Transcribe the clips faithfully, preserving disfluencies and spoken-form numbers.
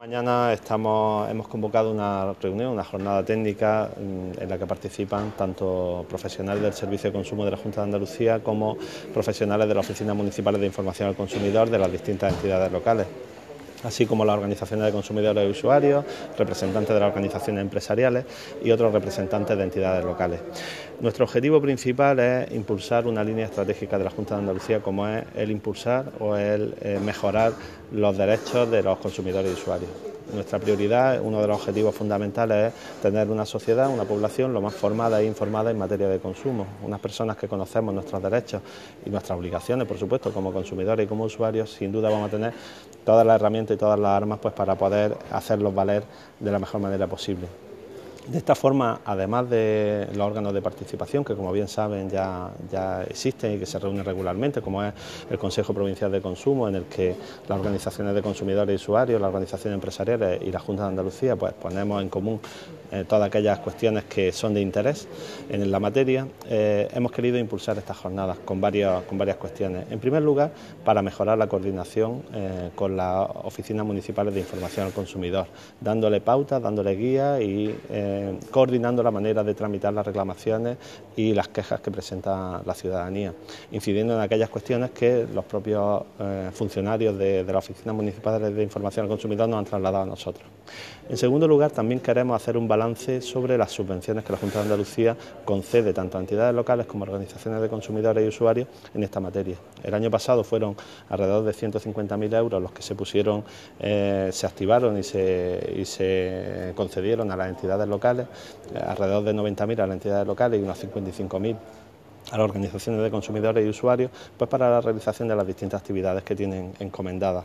Mañana estamos, hemos convocado una reunión, una jornada técnica en la que participan tanto profesionales del Servicio de Consumo de la Junta de Andalucía como profesionales de las Oficinas Municipales de Información al Consumidor de las distintas entidades locales, así como las organizaciones de consumidores y usuarios, representantes de las organizaciones empresariales y otros representantes de entidades locales. Nuestro objetivo principal es impulsar una línea estratégica de la Junta de Andalucía, como es el impulsar o el eh, mejorar los derechos de los consumidores y usuarios. Nuestra prioridad, uno de los objetivos fundamentales es tener una sociedad, una población lo más formada e informada en materia de consumo, unas personas que conocemos nuestros derechos y nuestras obligaciones, por supuesto, como consumidores y como usuarios. Sin duda vamos a tener todas las herramientas y todas las armas pues, para poder hacerlos valer de la mejor manera posible. De esta forma, además de los órganos de participación, que como bien saben ya, ya existen y que se reúnen regularmente, como es el Consejo Provincial de Consumo, en el que las organizaciones de consumidores y usuarios, las organizaciones empresariales y la Junta de Andalucía pues ponemos en común eh, todas aquellas cuestiones que son de interés en la materia, eh, hemos querido impulsar estas jornadas con, varios, con varias cuestiones. En primer lugar, para mejorar la coordinación eh, con las oficinas municipales de información al consumidor, dándole pautas, dándole guías y eh, coordinando la manera de tramitar las reclamaciones y las quejas que presenta la ciudadanía, incidiendo en aquellas cuestiones que los propios eh, funcionarios de, de las oficinas municipales de información al consumidor nos han trasladado a nosotros. En segundo lugar, también queremos hacer un balance sobre las subvenciones que la Junta de Andalucía concede tanto a entidades locales como a organizaciones de consumidores y usuarios en esta materia. El año pasado fueron alrededor de ciento cincuenta mil euros los que se pusieron, eh, se activaron y se, y se concedieron a las entidades locales, alrededor de noventa mil a las entidades locales y unos cincuenta y cinco mil a las organizaciones de consumidores y usuarios, pues para la realización de las distintas actividades que tienen encomendadas.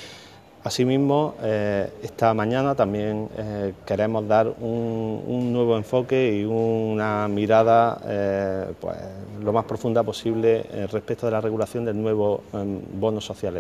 Asimismo, eh, esta mañana también eh, queremos dar un, un nuevo enfoque y una mirada eh, pues, lo más profunda posible eh, respecto de la regulación del nuevo eh, bono social.